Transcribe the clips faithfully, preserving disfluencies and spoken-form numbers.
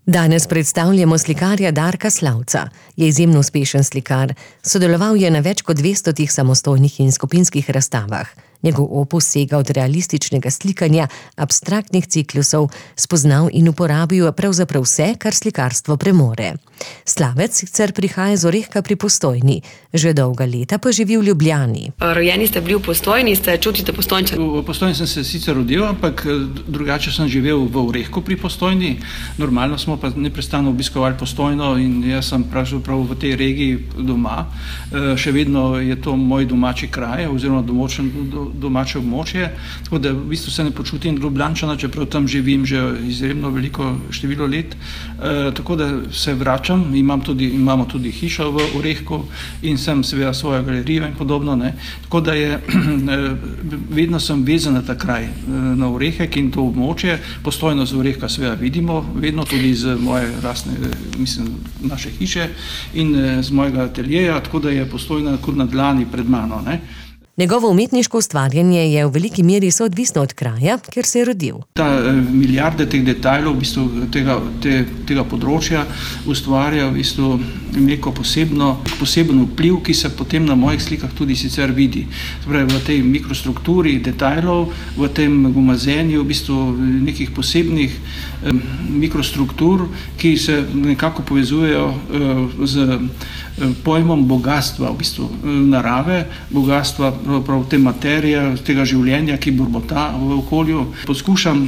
Danes predstavljamo slikarja Darka Slavca. Je izjemno uspešen slikar. Sodeloval je na več kot dvestotih samostojnih in skupinskih razstavah. Njegov opus sega od realističnega slikanja, abstraktnih ciklusov, spoznal in uporabil pravzaprav vse, kar slikarstvo premore. Slavec sicer prihaja z Orehka pri Postojni, že dolga leta pa živi v Ljubljani. Rojeni ste bili v Postojni, ste čutite Postojnčan? V Postojni sem se sicer rodil, ampak drugače sem živel v Orehku pri Postojni. Normalno smo pa neprestano obiskovali Postojno in jaz sem pravzaprav v tej regiji doma. Še vedno je to moj domači kraj oziroma domočen domače območje, tako da v bistvu se ne počutim Ljubljančana, čeprav tam živim že izjemno veliko število let. E, tako da se vračam, imam tudi, imamo tudi hišo v Orehku in sem seveda svojo galerijo in podobno. Ne. Tako da je, vedno sem vezan na ta kraj, na Orehek in to območje. Postojno z Orehka seveda vidimo, vedno tudi z moje rasne, mislim, naše hiše in z mojega ateljeja, tako da je Postojna kot na dlani pred mano. Ne. Njegovo umetniško ustvarjanje je v veliki meri soodvisno od kraja, kjer se je rodil. Ta milijarde teh detajlov v bistvu tega, te, tega področja ustvarja v bistvu neko posebno, poseben vpliv, ki se potem na mojih slikah tudi sicer vidi. Torej, v tej mikrostrukturi detajlov, v tem umazenju v bistvu nekih posebnih eh, mikrostruktur, ki se nekako povezujejo eh, z eh, pojmom bogatstva, v bistvu narave, bogatstva prav te materije, tega življenja, ki borbota v okolju. Poskušam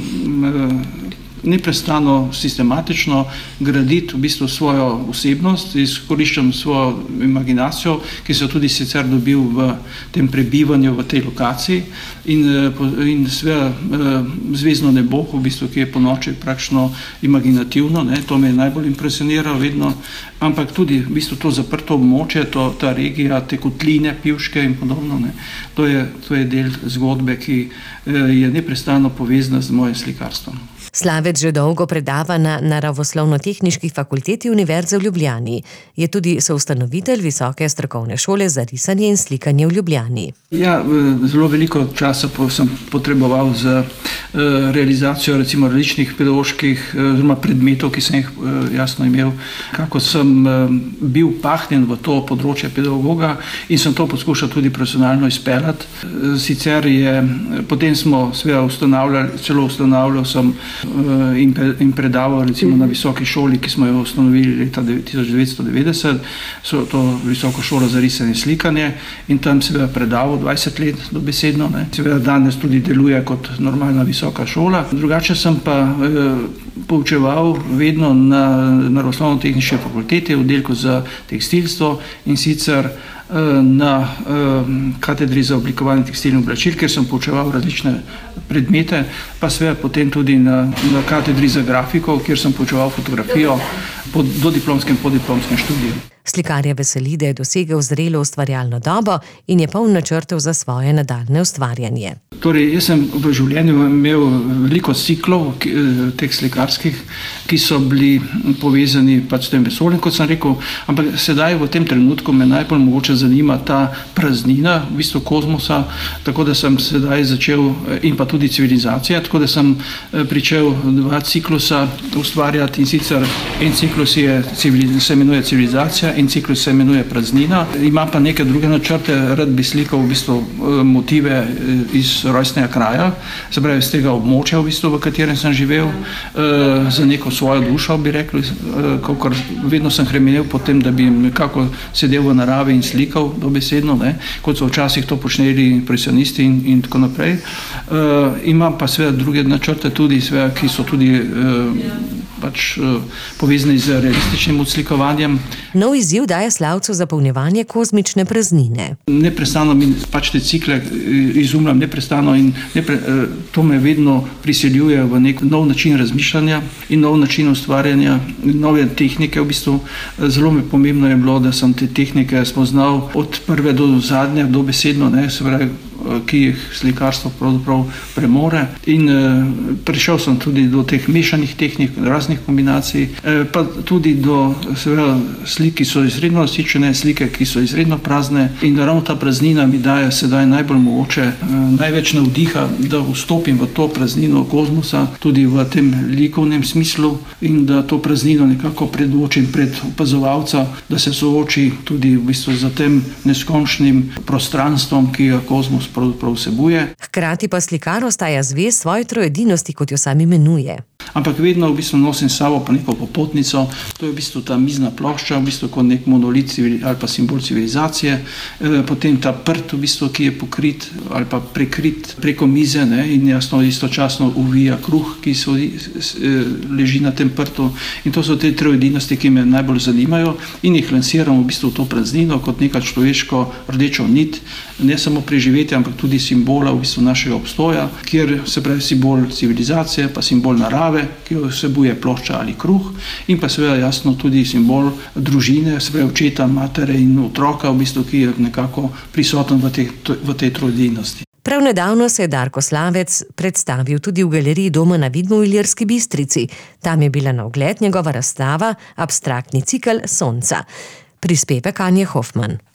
neprestano, sistematično graditi v bistvu svojo osebnost, izkoriščam svojo imaginacijo, ki se tudi sicer dobil v tem prebivanju v tej lokaciji in, in seveda zvezdno nebo, v bistvu, ki je po noči praktično imaginativno, ne, to me najbolj impresionira vedno, ampak tudi v bistvu to zaprto območje, to, ta regija, te kotline, pivške in podobno, ne, to je, to je del zgodbe, ki je neprestano povezana z mojim slikarstvom. Slavec že dolgo predava na Naravoslovno-tehniški fakulteti Univerze v Ljubljani. Je tudi soustanovitelj Visoke strokovne šole za risanje in slikanje v Ljubljani. Ja, zelo veliko časa sem potreboval za realizacijo recimo različnih pedagoških oziroma predmetov, ki sem jih jasno imel. Kako sem bil pahnjen v to področje pedagoga in sem to poskušal tudi profesionalno izpeljati. Sicer je, potem smo seveda ustanavljali, celo ustanavljal sem in predaval recimo na visoki šoli, ki smo jo ustanovili leta tisoč devetsto devetdeset, so to visoko šolo za risanje in slikanje in tam seveda predaval dvajset let dobesedno. Ne. Seveda danes tudi deluje kot normalna visoka šola. Drugače sem pa eh, poučeval vedno na Naravoslovno-tehniški fakulteti v oddelku za tekstilstvo in sicer na katedri za oblikovanje tekstilnih oblačil, kjer sem poučeval različne predmete, pa seveda potem tudi na, na katedri za grafiko, kjer sem poučeval fotografijo po dodiplomskem, podiplomskem študiju. Slikarja veseli, da je dosegel zrelo ustvarjalno dobo in je poln načrtov za svoje nadaljnje ustvarjanje. Torej, jaz sem v življenju imel veliko ciklov teh slikarskih, ki so bili povezani pač s tem vesoljem, kot sem rekel, ampak sedaj v tem trenutku me najbolj mogoče zanima ta praznina, v bistvu kozmosa, tako da sem sedaj začel, in pa tudi civilizacija, tako da sem pričel dva ciklusa ustvarjati in sicer en ciklus je, se imenuje civilizacija in ciklus se imenuje praznina. Ima pa neke druge načrte, rad bi slikal v bistvu motive iz rojstnega kraja, se pravi iz tega območja, v bistvu, v katerem sem živel, za neko svojo dušo, bi rekli, kakor vedno sem hremenel po tem, da bi nekako sedel v naravi in slikal dobesedno, ne, kot so včasih to počneli impresionisti in, in tako naprej. Imam pa seveda druge načrte tudi, seveda, ki so tudi pač povezani z realističnim odslikovanjem. Nov izziv daje Slavcu zapolnjevanje kozmične praznine. Neprestano mi pač te cikle izumljam, neprestano in nepre, to me vedno prisiljuje v nek nov način razmišljanja in nov način ustvarjanja, nove tehnike. V bistvu zelo mi pomembno je bilo, da sem te tehnike spoznal od prve do zadnje, dobesedno, ne, se pravi, ki jih slikarstvo pravzaprav premore. In prišel sem tudi do teh mešanih tehnik, raznih kombinacij, pa tudi do seveda slik, ki so izredno nasičene, slike, ki so izredno prazne, in ravno ta praznina mi daje sedaj najbolj mogoče, največ navdiha, da vstopim v to praznino kozmosa, tudi v tem likovnem smislu, in da to praznino nekako predočim pred opazovalca, da se sooči tudi v bistvu za tem neskončnim prostranstvom, ki ga kozmos pravzaprav vsebuje. Hkrati pa slikar ostaja zvest svoji troedinosti, kot jo sam imenuje. Ampak vedno v bistvu nosim s sabo pa neko popotnico, to je v bistvu ta mizna plošča, v bistvu kot nek monolit ali pa simbol civilizacije, potem ta prt, v bistvu, ki je pokrit ali pa prekrit preko mize, ne, in jasno istočasno uvija kruh, ki so, leži na tem prtu, in to so te troedinosti, ki me najbolj zanimajo, in jih lansiram v bistvu to praznino kot neka človeško rdečo nit, ne samo preživetja, ampak tudi simbola v bistvu našega obstoja, kjer se pravi simbol civilizacije, pa simbol narave, ki jo vsebuje plošča ali kruh, in pa seveda jasno tudi simbol družine, se pravi očeta, matere in otroka, v bistvu, ki je nekako prisoten v tej, v tej troedinosti. Prav nedavno se je Darko Slavec predstavil tudi v galeriji Doma na Vidmu v Ilirski Bistrici. Tam je bila na ogled njegova razstava Abstraktni cikel sonca. Prispevek Anje Hofman.